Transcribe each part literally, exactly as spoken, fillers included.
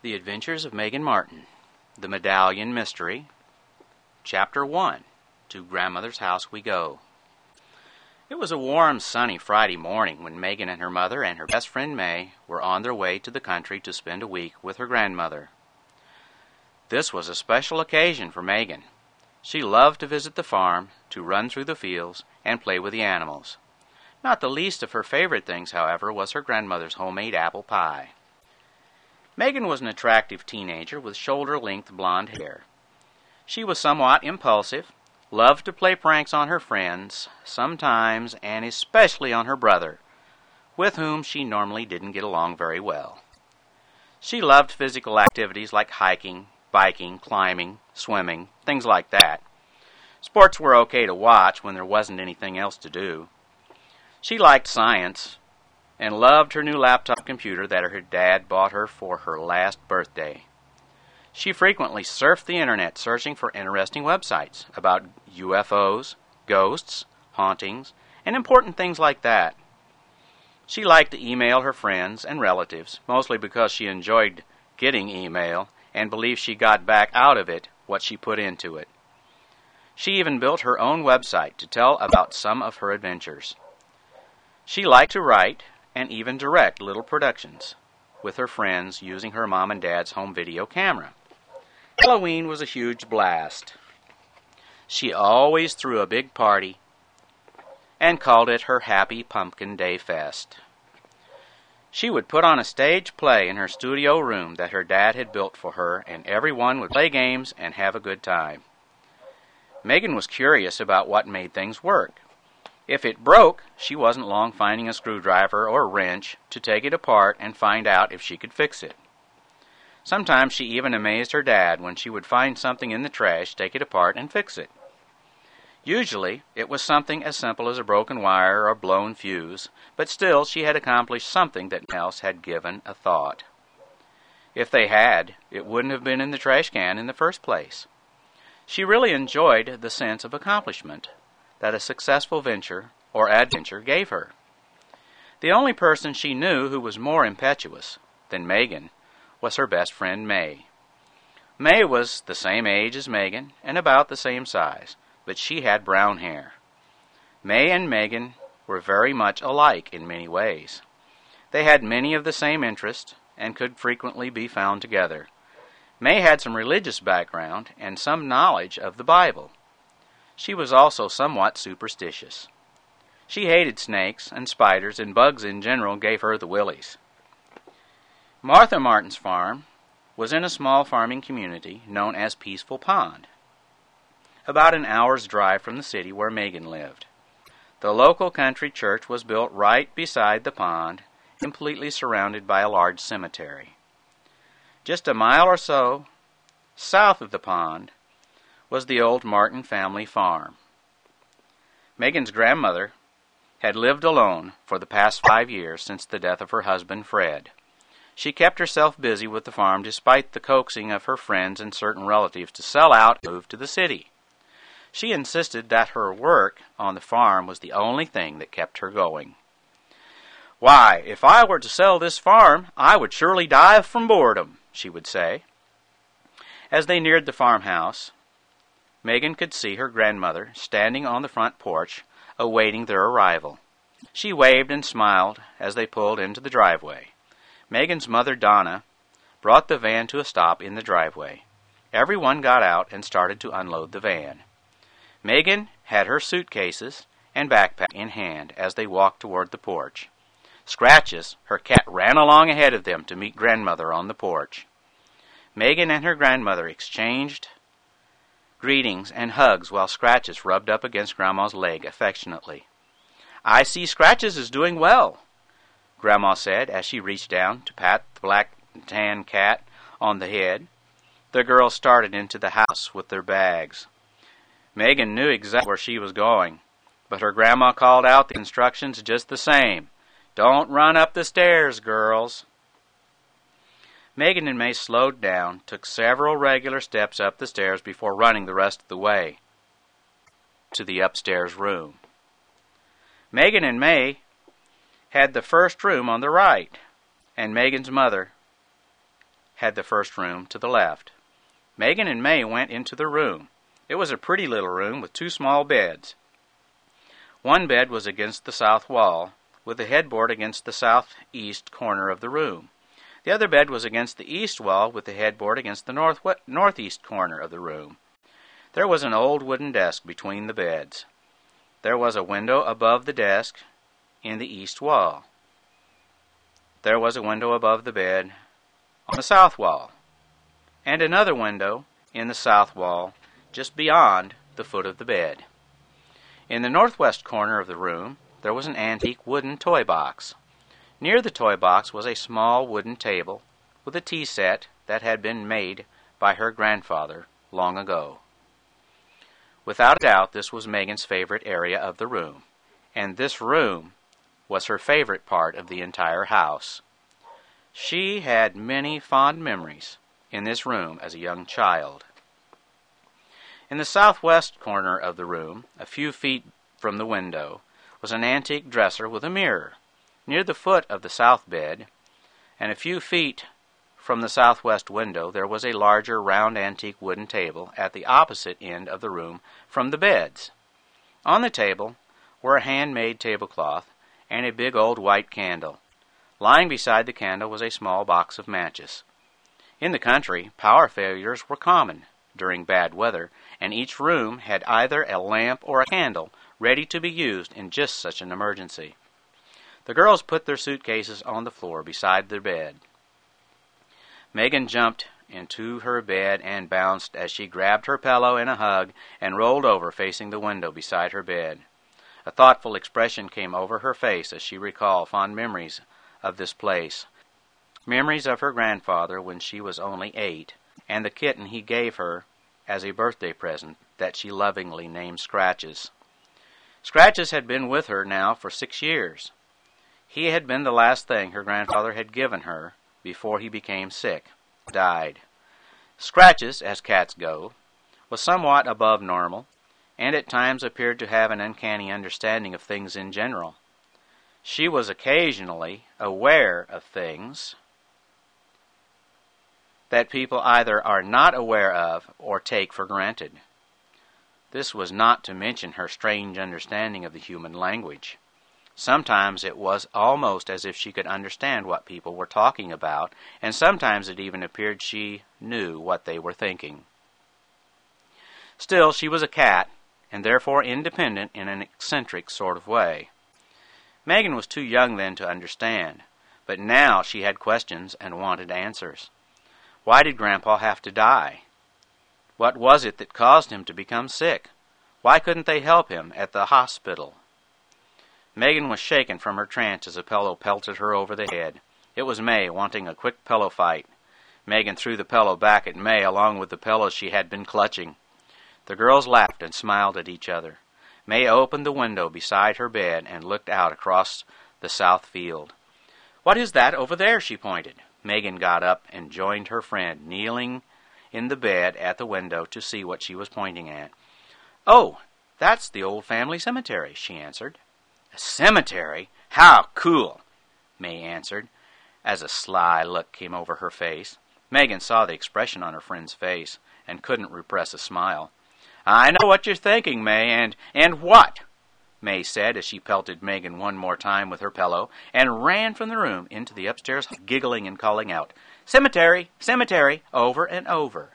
The Adventures of Megan Martin, The Medallion Mystery, Chapter one, To Grandmother's House We Go. It was a warm, sunny Friday morning when Megan and her mother and her best friend May were on their way to the country to spend a week with her grandmother. This was a special occasion for Megan. She loved to visit the farm, to run through the fields, and play with the animals. Not the least of her favorite things, however, was her grandmother's homemade apple pie. Megan was an attractive teenager with shoulder-length blonde hair. She was somewhat impulsive, loved to play pranks on her friends, sometimes and especially on her brother, with whom she normally didn't get along very well. She loved physical activities like hiking, biking, climbing, swimming, things like that. Sports were okay to watch when there wasn't anything else to do. She liked science and loved her new laptop computer that her dad bought her for her last birthday. She frequently surfed the internet searching for interesting websites about U F Os, ghosts, hauntings, and important things like that. She liked to email her friends and relatives, mostly because she enjoyed getting email and believed she got back out of it what she put into it. She even built her own website to tell about some of her adventures. She liked to write and even direct little productions with her friends using her mom and dad's home video camera. Halloween was a huge blast. She always threw a big party and called it her Happy Pumpkin Day Fest. She would put on a stage play in her studio room that her dad had built for her, and everyone would play games and have a good time. Megan was curious about what made things work. If it broke, she wasn't long finding a screwdriver or a wrench to take it apart and find out if she could fix it. Sometimes she even amazed her dad when she would find something in the trash, take it apart, and fix it. Usually, it was something as simple as a broken wire or a blown fuse, but still she had accomplished something that no one else had given a thought. If they had, it wouldn't have been in the trash can in the first place. She really enjoyed the sense of accomplishment that a successful venture or adventure gave her. The only person she knew who was more impetuous than Megan was her best friend May. May was the same age as Megan and about the same size, but she had brown hair. May and Megan were very much alike in many ways. They had many of the same interests and could frequently be found together. May had some religious background and some knowledge of the Bible. She was also somewhat superstitious. She hated snakes and spiders, and bugs in general gave her the willies. Martha Martin's farm was in a small farming community known as Peaceful Pond, about an hour's drive from the city where Megan lived. The local country church was built right beside the pond, completely surrounded by a large cemetery. Just a mile or so south of the pond was the old Martin family farm. Megan's grandmother had lived alone for the past five years since the death of her husband, Fred. She kept herself busy with the farm despite the coaxing of her friends and certain relatives to sell out and move to the city. She insisted that her work on the farm was the only thing that kept her going. "Why, if I were to sell this farm, I would surely die from boredom," she would say. As they neared the farmhouse, Megan could see her grandmother standing on the front porch, awaiting their arrival. She waved and smiled as they pulled into the driveway. Megan's mother, Donna, brought the van to a stop in the driveway. Everyone got out and started to unload the van. Megan had her suitcases and backpack in hand as they walked toward the porch. Scratches, her cat, ran along ahead of them to meet grandmother on the porch. Megan and her grandmother exchanged greetings and hugs while Scratches rubbed up against Grandma's leg affectionately. "I see Scratches is doing well," Grandma said as she reached down to pat the black and tan cat on the head. The girls started into the house with their bags. Megan knew exactly where she was going, but her grandma called out the instructions just the same. "Don't run up the stairs, girls." Megan and May slowed down, took several regular steps up the stairs before running the rest of the way to the upstairs room. Megan and May had the first room on the right, and Megan's mother had the first room to the left. Megan and May went into the room. It was a pretty little room with two small beds. One bed was against the south wall, with the headboard against the southeast corner of the room. The other bed was against the east wall, with the headboard against the north northeast corner of the room. There was an old wooden desk between the beds. There was a window above the desk in the east wall. There was a window above the bed on the south wall, and another window in the south wall just beyond the foot of the bed. In the northwest corner of the room, there was an antique wooden toy box. Near the toy box was a small wooden table with a tea set that had been made by her grandfather long ago. Without a doubt, this was Megan's favorite area of the room, and this room was her favorite part of the entire house. She had many fond memories in this room as a young child. In the southwest corner of the room, a few feet from the window, was an antique dresser with a mirror. Near the foot of the south bed, and a few feet from the southwest window, there was a larger round antique wooden table at the opposite end of the room from the beds. On the table were a handmade tablecloth and a big old white candle. Lying beside the candle was a small box of matches. In the country, power failures were common during bad weather, and each room had either a lamp or a candle ready to be used in just such an emergency. The girls put their suitcases on the floor beside their bed. Megan jumped into her bed and bounced as she grabbed her pillow in a hug and rolled over facing the window beside her bed. A thoughtful expression came over her face as she recalled fond memories of this place. Memories of her grandfather when she was only eight, and the kitten he gave her as a birthday present that she lovingly named Scratches. Scratches had been with her now for six years. He had been the last thing her grandfather had given her before he became sick, died. Scratches, as cats go, was somewhat above normal, and at times appeared to have an uncanny understanding of things in general. She was occasionally aware of things that people either are not aware of or take for granted. This was not to mention her strange understanding of the human language. Sometimes it was almost as if she could understand what people were talking about, and sometimes it even appeared she knew what they were thinking. Still, she was a cat, and therefore independent in an eccentric sort of way. Megan was too young then to understand, but now she had questions and wanted answers. Why did Grandpa have to die? What was it that caused him to become sick? Why couldn't they help him at the hospital? Megan was shaken from her trance as a pillow pelted her over the head. It was May, wanting a quick pillow fight. Megan threw the pillow back at May along with the pillows she had been clutching. The girls laughed and smiled at each other. May opened the window beside her bed and looked out across the south field. "What is that over there?" she pointed. Megan got up and joined her friend, kneeling in the bed at the window to see what she was pointing at. "Oh, that's the old family cemetery," she answered. "A cemetery? How cool!" May answered, as a sly look came over her face. Megan saw the expression on her friend's face and couldn't repress a smile. "I know what you're thinking, May, and and what?" May said as she pelted Megan one more time with her pillow and ran from the room into the upstairs, giggling and calling out, "Cemetery! Cemetery!" over and over.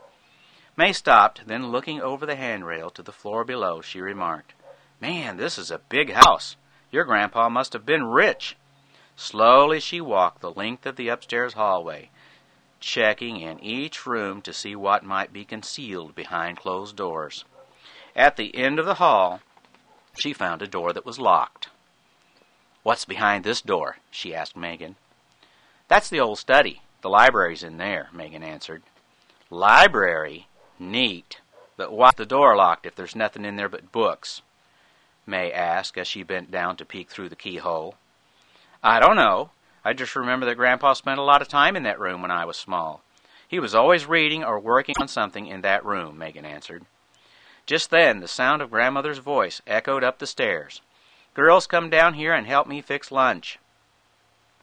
May stopped, then looking over the handrail to the floor below, she remarked, "Man, this is a big house. Your grandpa must have been rich." Slowly she walked the length of the upstairs hallway, checking in each room to see what might be concealed behind closed doors. At the end of the hall, she found a door that was locked. "What's behind this door?" she asked Megan. "That's the old study. The library's in there," Megan answered. "Library? Neat. But why's the door locked if there's nothing in there but books?" May asked as she bent down to peek through the keyhole. "I don't know. I just remember that Grandpa spent a lot of time in that room when I was small. He was always reading or working on something in that room," Megan answered. Just then, the sound of Grandmother's voice echoed up the stairs. "Girls, come down here and help me fix lunch."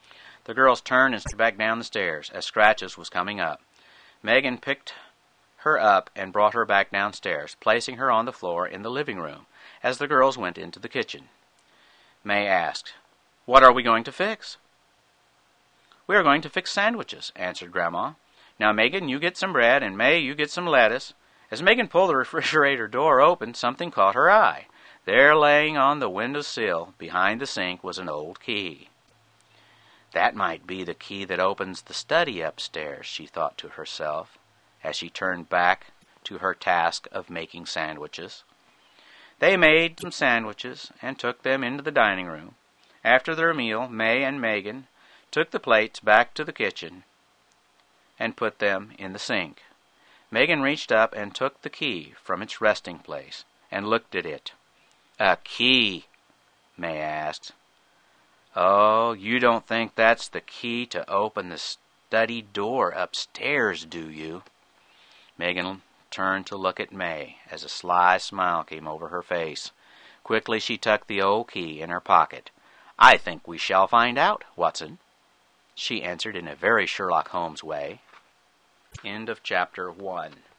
The girls turned and started back down the stairs as Scratches was coming up. Megan picked her up and brought her back downstairs, placing her on the floor in the living room as the girls went into the kitchen. May asked, "What are we going to fix?" "We are going to fix sandwiches," answered Grandma. "Now, Megan, you get some bread, and May, you get some lettuce." As Megan pulled the refrigerator door open, something caught her eye. There, laying on the window sill behind the sink, was an old key. "That might be the key that opens the study upstairs," she thought to herself, as she turned back to her task of making sandwiches. They made some sandwiches and took them into the dining room. After their meal, May and Megan took the plates back to the kitchen and put them in the sink. Megan reached up and took the key from its resting place and looked at it. "A key?" May asked. "Oh, you don't think that's the key to open the study door upstairs, do you?" Megan turned to look at May as a sly smile came over her face. Quickly she tucked the old key in her pocket. "I think we shall find out, Watson," she answered in a very Sherlock Holmes way. End of chapter one.